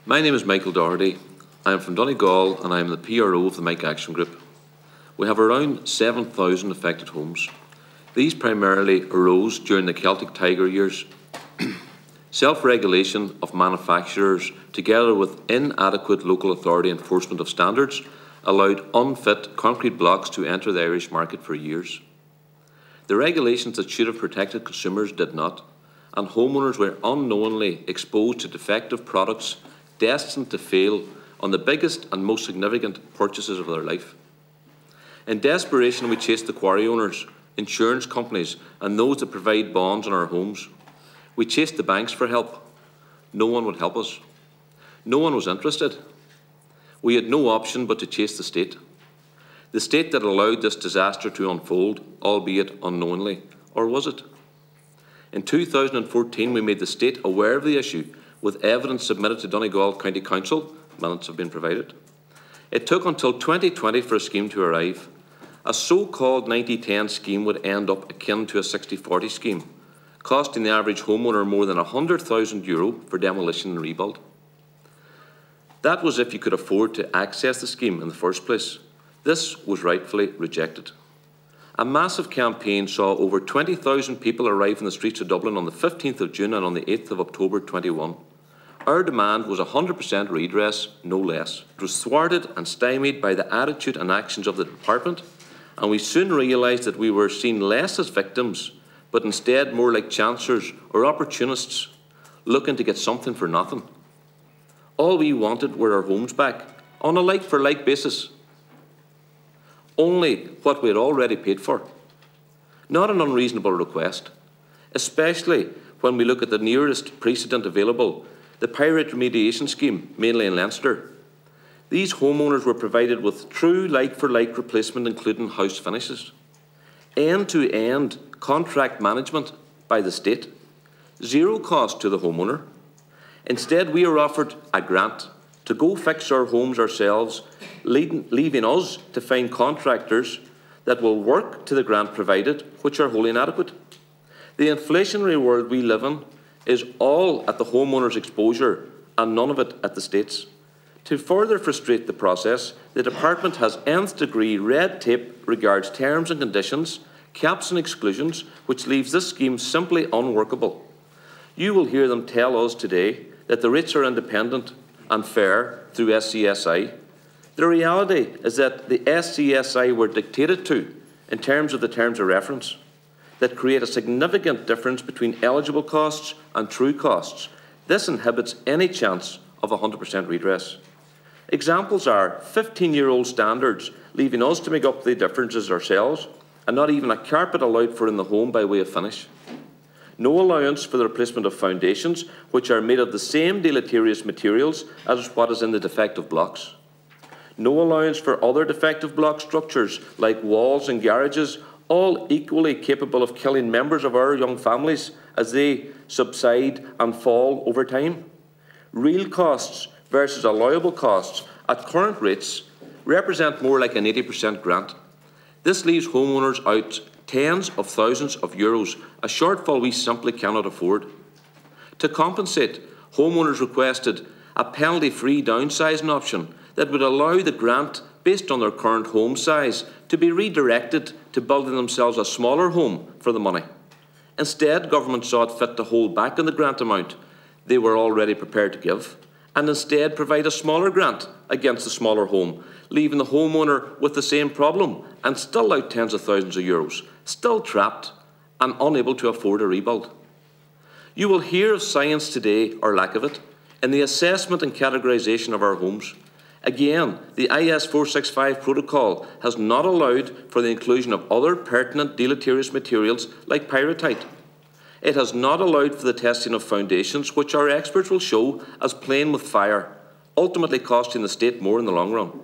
My name is Michael Doherty. I am from Donegal and I am the PRO of the Mike Action Group. We have around 7,000 affected homes. These primarily arose during the Celtic Tiger years. Self-regulation of manufacturers, together with inadequate local authority enforcement of standards, allowed unfit concrete blocks to enter the Irish market for years. The regulations that should have protected consumers did not, and homeowners were unknowingly exposed to defective products destined to fail on the biggest and most significant purchases of their life. In desperation, we chased the quarry owners, insurance companies, and those that provide bonds on our homes. We chased the banks for help. No one would help us. No one was interested. We had no option but to chase the state. The state that allowed this disaster to unfold, albeit unknowingly, or was it? In 2014, we made the state aware of the issue with evidence submitted to Donegal County Council. Minutes have been provided. It took until 2020 for a scheme to arrive. A so-called 90-10 scheme would end up akin to a 60-40 scheme, costing the average homeowner more than €100,000 for demolition and rebuild. That was if you could afford to access the scheme in the first place. This was rightfully rejected. A massive campaign saw over 20,000 people arrive in the streets of Dublin on the 15th of June and on the 8th of October 21. Our demand was 100% redress, no less. It was thwarted and stymied by the attitude and actions of the department, and we soon realised that we were seen less as victims, but instead more like chancers or opportunists looking to get something for nothing. All we wanted were our homes back, on a like-for-like basis. Only what we had already paid for. Not an unreasonable request, especially when we look at the nearest precedent available, the Pirate Remediation Scheme, mainly in Leinster. These homeowners were provided with true like-for-like replacement, including house finishes. End-to-end contract management by the state. Zero cost to the homeowner. Instead, we are offered a grant to go fix our homes ourselves, leaving us to find contractors that will work to the grant provided, which are wholly inadequate. The inflationary world we live in is all at the homeowner's exposure and none of it at the state's. To further frustrate the process, the department has nth-degree red tape regards terms and conditions, caps and exclusions, which leaves this scheme simply unworkable. You will hear them tell us today that the rates are independent and fair through SCSI. The reality is that the SCSI were dictated to in terms of the terms of reference that create a significant difference between eligible costs and true costs. This inhibits any chance of 100% redress. Examples are 15-year-old standards, leaving us to make up the differences ourselves, and not even a carpet allowed for in the home by way of finish. No allowance for the replacement of foundations, which are made of the same deleterious materials as what is in the defective blocks. No allowance for other defective block structures, like walls and garages, all equally capable of killing members of our young families as they subside and fall over time. Real costs versus allowable costs at current rates represent more like an 80% grant. This leaves homeowners out tens of thousands of euros, a shortfall we simply cannot afford. To compensate, homeowners requested a penalty-free downsizing option that would allow the grant, based on their current home size, to be redirected to building themselves a smaller home for the money. Instead, government saw it fit to hold back on the grant amount they were already prepared to give, and instead provide a smaller grant against the smaller home, leaving the homeowner with the same problem and still out tens of thousands of euros, still trapped and unable to afford a rebuild. You will hear of science today, or lack of it, in the assessment and categorisation of our homes. Again, the IS 465 protocol has not allowed for the inclusion of other pertinent deleterious materials like pyrrhotite. It has not allowed for the testing of foundations, which our experts will show as playing with fire, ultimately costing the state more in the long run.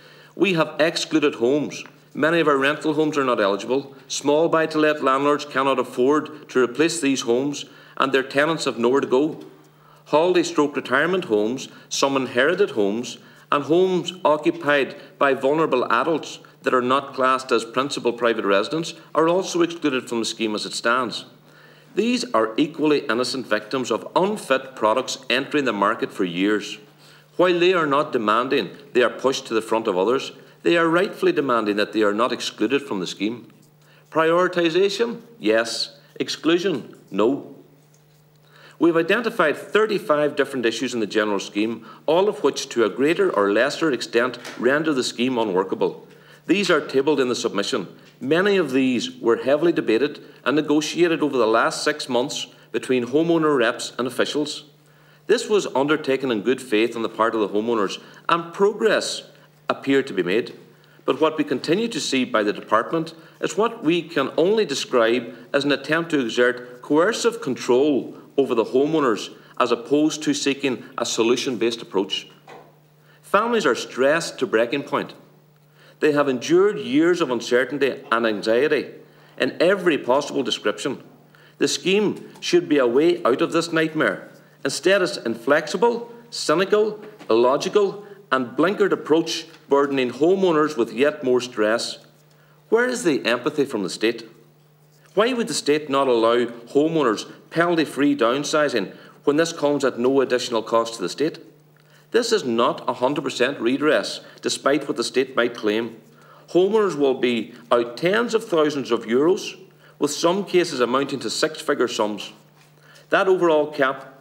We have excluded homes. Many of our rental homes are not eligible. Small buy-to-let landlords cannot afford to replace these homes, and their tenants have nowhere to go. Holiday-stroke retirement homes, some inherited homes, and homes occupied by vulnerable adults that are not classed as principal private residents are also excluded from the scheme as it stands. These are equally innocent victims of unfit products entering the market for years. While they are not demanding they are pushed to the front of others, they are rightfully demanding that they are not excluded from the scheme. Prioritisation? Yes. Exclusion? No. We have identified 35 different issues in the general scheme, all of which to a greater or lesser extent render the scheme unworkable. These are tabled in the submission. Many of these were heavily debated and negotiated over the last 6 months between homeowner reps and officials. This was undertaken in good faith on the part of the homeowners, and progress appeared to be made. But what we continue to see by the Department is what we can only describe as an attempt to exert coercive control over the homeowners as opposed to seeking a solution-based approach. Families are stressed to breaking point. They have endured years of uncertainty and anxiety in every possible description. The scheme should be a way out of this nightmare. Instead, it's inflexible, cynical, illogical, and blinkered approach burdening homeowners with yet more stress. Where is the empathy from the state? Why would the state not allow homeowners penalty-free downsizing when this comes at no additional cost to the state? This is not 100% redress, despite what the state might claim. Homeowners will be out tens of thousands of euros, with some cases amounting to six-figure sums. That overall cap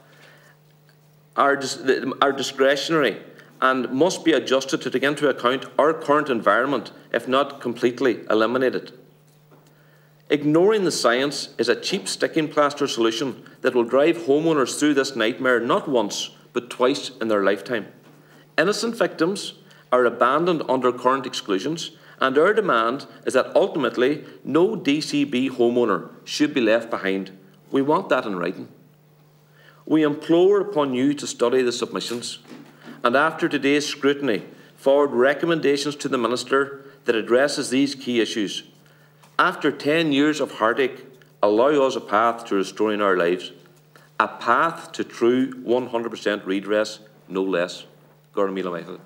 are discretionary and must be adjusted to take into account our current environment, if not completely eliminated. Ignoring the science is a cheap sticking plaster solution that will drive homeowners through this nightmare not once, but twice in their lifetime. Innocent victims are abandoned under current exclusions, and our demand is that ultimately no DCB homeowner should be left behind. We want that in writing. We implore upon you to study the submissions, and after today's scrutiny, forward recommendations to the Minister that addresses these key issues. After 10 years of heartache, allow us a path to restoring our lives, a path to true 100% redress, no less. Gora Míle Maith.